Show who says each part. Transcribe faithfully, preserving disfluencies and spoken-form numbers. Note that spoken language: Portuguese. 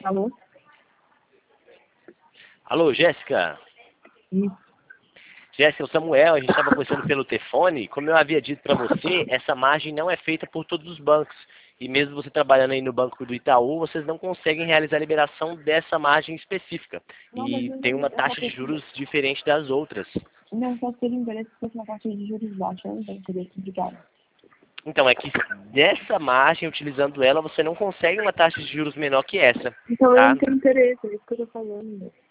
Speaker 1: Alô?
Speaker 2: Alô, Jéssica?
Speaker 1: Isso.
Speaker 2: Jéssica, o Samuel, a gente estava conversando pelo telefone. Como eu havia dito para você, essa margem não é feita por todos os bancos. E mesmo você trabalhando aí no banco do Itaú, vocês não conseguem realizar a liberação dessa margem específica.
Speaker 1: Não, mas
Speaker 2: E
Speaker 1: eu,
Speaker 2: tem
Speaker 1: não-
Speaker 2: uma
Speaker 1: eu só
Speaker 2: taxa de
Speaker 1: preciso...
Speaker 2: juros diferente das outras.
Speaker 1: Não, só seria interesse se fosse uma taxa de juros baixa. Eu não tenho interesse, obrigado.
Speaker 2: Então, é que dessa margem, utilizando ela, você não consegue uma taxa de juros menor que essa.
Speaker 1: Então eu
Speaker 2: Tá?
Speaker 1: não tenho interesse, é isso que eu tô falando.